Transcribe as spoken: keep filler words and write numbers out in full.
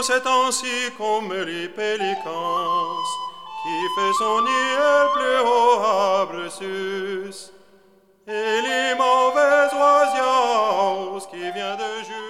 c'est ainsi comme les pélicans qui fait son nid plus haut à Brussus, et les mauvais oiseaux qui viennent de Jules.